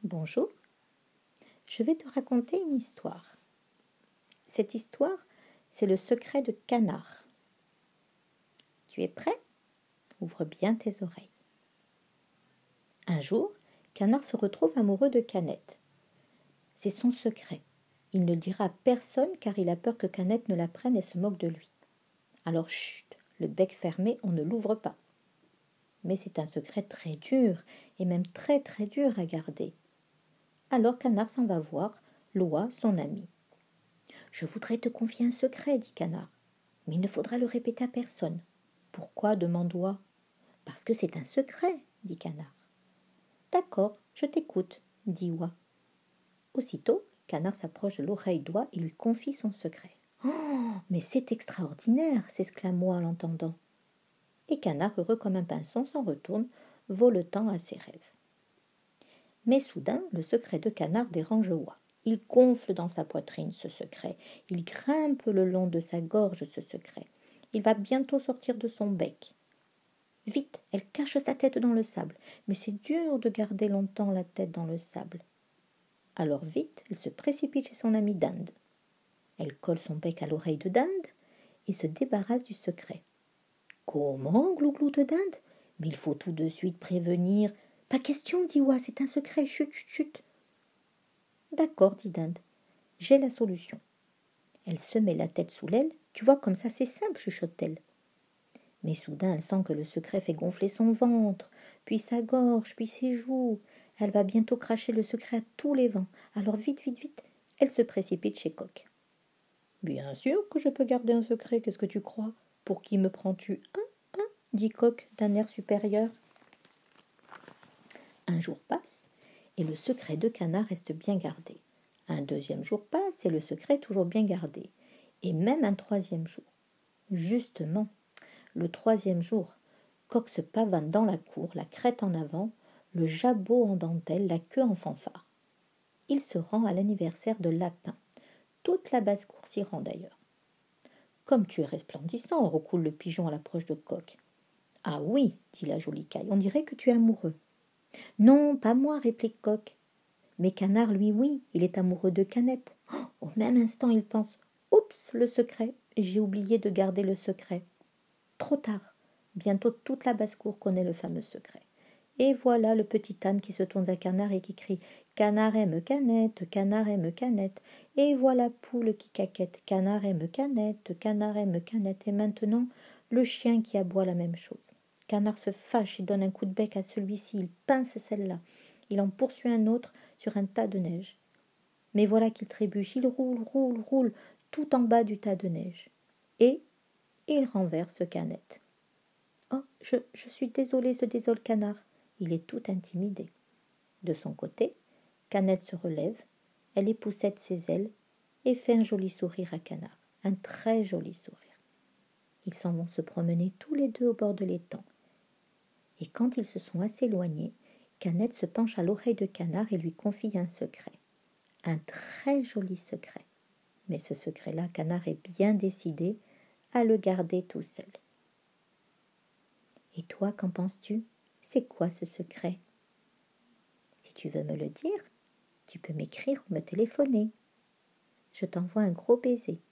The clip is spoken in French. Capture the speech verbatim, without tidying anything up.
Bonjour, je vais te raconter une histoire. Cette histoire, c'est le secret de Canard. Tu es prêt? Ouvre bien tes oreilles. Un jour, Canard se retrouve amoureux de Canette. C'est son secret. Il ne le dira à personne car il a peur que Canette ne l'apprenne et se moque de lui. Alors chut, le bec fermé, on ne l'ouvre pas. Mais c'est un secret très dur et même très très dur à garder. Alors Canard s'en va voir Loa, son ami. « Je voudrais te confier un secret, dit Canard, mais il ne faudra le répéter à personne. »« Pourquoi » demande Oie. « Parce que c'est un secret, dit Canard. »« D'accord, je t'écoute, dit Oie. » Aussitôt, Canard s'approche de l'oreille d'Oie et lui confie son secret. « Oh, mais c'est extraordinaire !» s'exclame Oie en l'entendant. Et Canard, heureux comme un pinson, s'en retourne, voletant à ses rêves. Mais soudain, le secret de Canard dérange Oie. Il gonfle dans sa poitrine ce secret. Il grimpe le long de sa gorge ce secret. Il va bientôt sortir de son bec. Vite, elle cache sa tête dans le sable. Mais c'est dur de garder longtemps la tête dans le sable. Alors vite, elle se précipite chez son amie Dinde. Elle colle son bec à l'oreille de Dinde et se débarrasse du secret. Comment, glougloute Dinde? Mais il faut tout de suite prévenir. Pas question, dit Oie, c'est un secret. Chut, chut, chut. D'accord, dit Dinde. J'ai la solution. Elle se met la tête sous l'aile. Tu vois, comme ça, c'est simple, chuchote-t-elle. Mais soudain, elle sent que le secret fait gonfler son ventre, puis sa gorge, puis ses joues. Elle va bientôt cracher le secret à tous les vents. Alors vite, vite, vite, elle se précipite chez Coq. Bien sûr que je peux garder un secret, qu'est-ce que tu crois? Pour qui me prends-tu? Hein, hein, dit Coq d'un air supérieur. Un jour passe, et le secret de Canard reste bien gardé. Un deuxième jour passe, et le secret toujours bien gardé. Et même un troisième jour. Justement, le troisième jour, Coq se pavane dans la cour, la crête en avant, le jabot en dentelle, la queue en fanfare. Il se rend à l'anniversaire de Lapin. Toute la basse-cour s'y rend d'ailleurs. « Comme tu es resplendissant !» recoule le pigeon à l'approche de Coq. « Ah oui, dit la jolie caille, on dirait que tu es amoureux. »« Non, pas moi, réplique Coq. Mais Canard, lui, oui, il est amoureux de Canette. Oh, au même instant, il pense « Oups, le secret, j'ai oublié de garder le secret. » Trop tard, bientôt toute la basse-cour connaît le fameux secret. Et voilà le petit âne qui se tourne vers Canard et qui crie « Canard aime Canette, Canard aime Canette. » Et voilà Poule qui caquette « Canard aime Canette, Canard aime Canette. » Et maintenant, le chien qui aboie la même chose. Canard se fâche, il donne un coup de bec à celui-ci, il pince celle-là. Il en poursuit un autre sur un tas de neige. Mais voilà qu'il trébuche, il roule, roule, roule, tout en bas du tas de neige. Et il renverse Canette. « Oh, je, je suis désolé, se désole Canard. » Il est tout intimidé. De son côté, Canette se relève, elle époussette ses ailes et fait un joli sourire à Canard, un très joli sourire. Ils s'en vont se promener tous les deux au bord de l'étang. Et quand ils se sont assez éloignés, Canette se penche à l'oreille de Canard et lui confie un secret. Un très joli secret. Mais ce secret-là, Canard est bien décidé à le garder tout seul. Et toi, qu'en penses-tu? C'est quoi ce secret? Si tu veux me le dire, tu peux m'écrire ou me téléphoner. Je t'envoie un gros baiser.